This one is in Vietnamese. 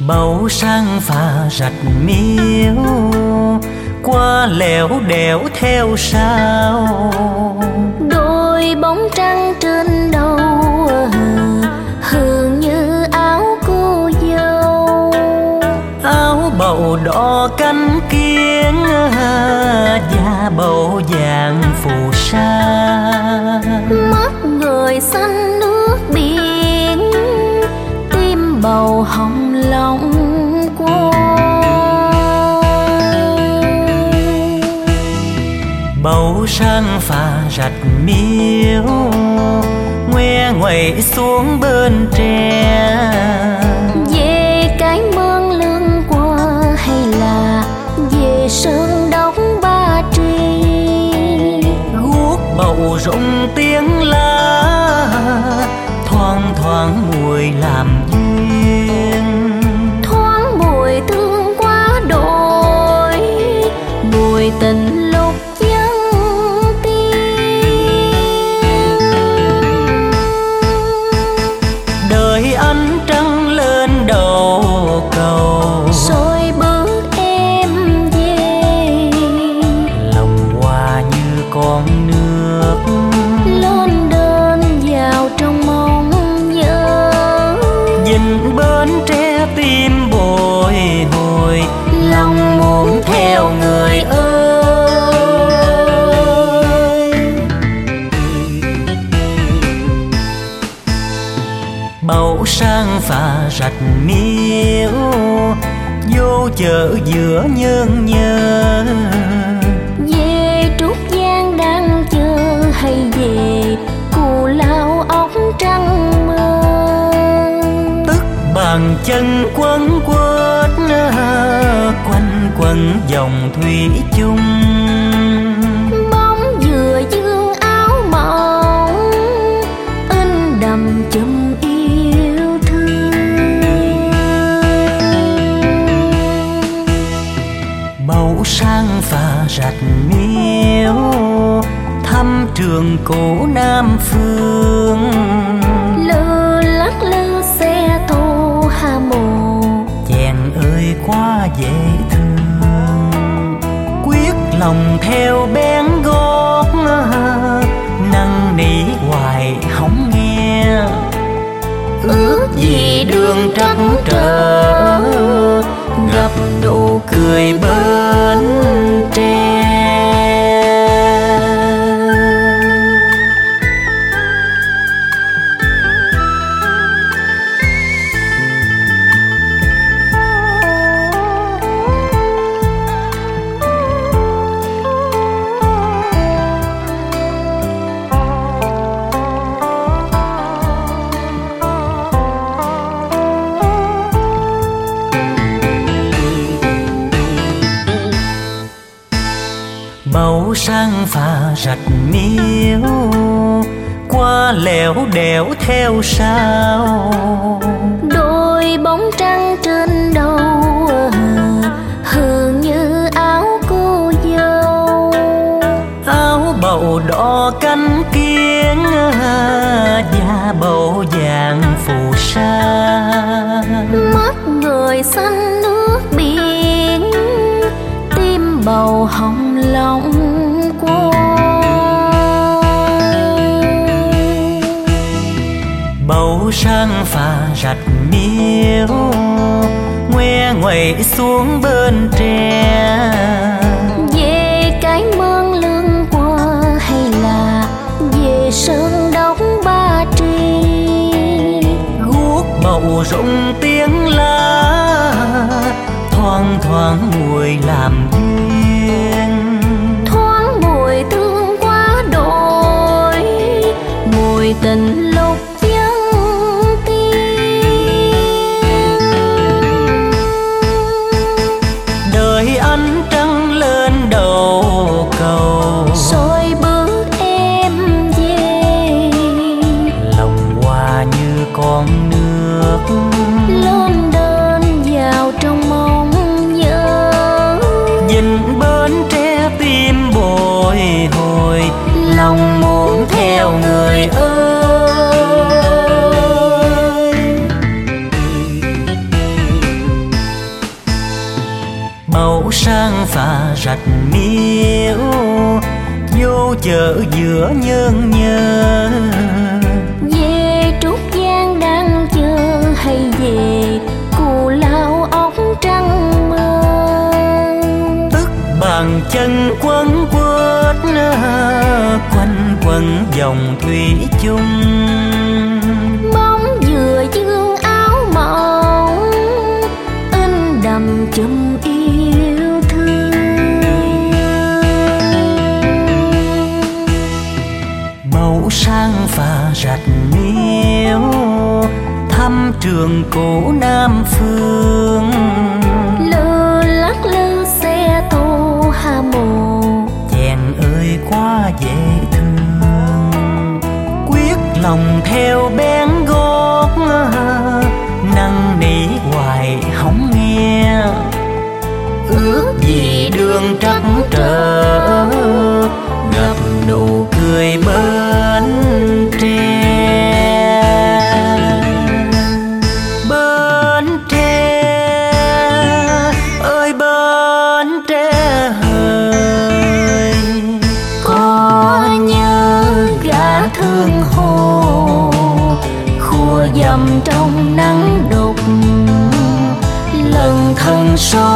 Bầu sang phà rạch miếu, qua lẻo đẻo theo sao. Đôi bóng trăng trên đầu hường như áo cô dâu. Áo bầu đỏ cánh kiến da bầu vàng phù sa. Mắt người xanh nước biển, tim bầu hồng lòng quân. Bầu sang phà rạch miếu, ngoe nguậy xuống bên tre. Về cái mương lương qua hay là về sơn đóng Ba Tri. Guốc bầu rụng tiếng lá, thoang thoảng mùi làm duyên. Thoáng mùi thương quá đổi, mùi tình lúc vắng tiếng. Đợi ánh trăng lên đầu cầu, Rồi bước em về, lòng hoa như con nước lên đơn vào trong mong nhớ. nhìn bến tre tim bồi hồi, Lòng muốn theo người ơi. bầu sang phà rạch miếu, vô chợ giữa nhân nhớ. Về Trúc Giang đang chờ hay về Cù Lao ốc trăng mơ. Tức bàn chân quấn quất quanh quần dòng thủy chung. Bóng dừa dương áo mỏng, in đậm chùm yêu thương. Bầu sang phà rạch miếu, thăm trường cổ Nam Phương. Lơ lắc lư xe tô Hà Mồ, Chàng ơi quá dễ thương, quyết lòng theo bén gót, năn nỉ hoài hổng nghe. Ước gì đường trắc trở, gặp nụ cười bên tre. Bầu sang phà rạch miếu, qua lẻo đẻo theo sao. đôi bóng trăng trên đầu hường như áo cô dâu. Áo bầu đỏ cánh kiến da bầu vàng phù sa. Mắt người xanh nước biển, tim bầu hồng lòng quân. Bầu sang phà rạch miếu, ngoe nguậy xuống bên tre. Về cái mương lương qua hay là về sơn đóng Ba Tri. Guốc bầu rụng tiếng lá, thoang thoảng mùi làm duyên. Thoáng mùi thương quá đổi, mùi tình lúc vắng tiếng. Đợi ánh trăng lên đầu cầu, Rồi bước em về, lòng hoa như con nước lên đơn vào trong mong nhớ. nhìn bờ sang phà rạch miếu, vô chợ giữa nhân nhớ. Về Trúc Giang đang chờ hay về Cù Lao ốc trăng mơ. Tức bàn chân quấn quất quanh quần dòng thủy chung. Bóng dừa dương áo mỏng in đậm chùm yêu thương. Màu sang phà rạch miếu, thăm trường cổ Nam Phương. Lơ lắc lư xe tô Hà Mồ, Chàng ơi quá dễ thương. Quyết lòng theo bén gót, năn nỉ hoài hổng nghe. Ước gì đường trắc trở, gặp nụ cười bên tre. Bến tre ơi bến tre hỡi, có nhớ gã thương hồ khua dầm trong nắng đục. Lần thân số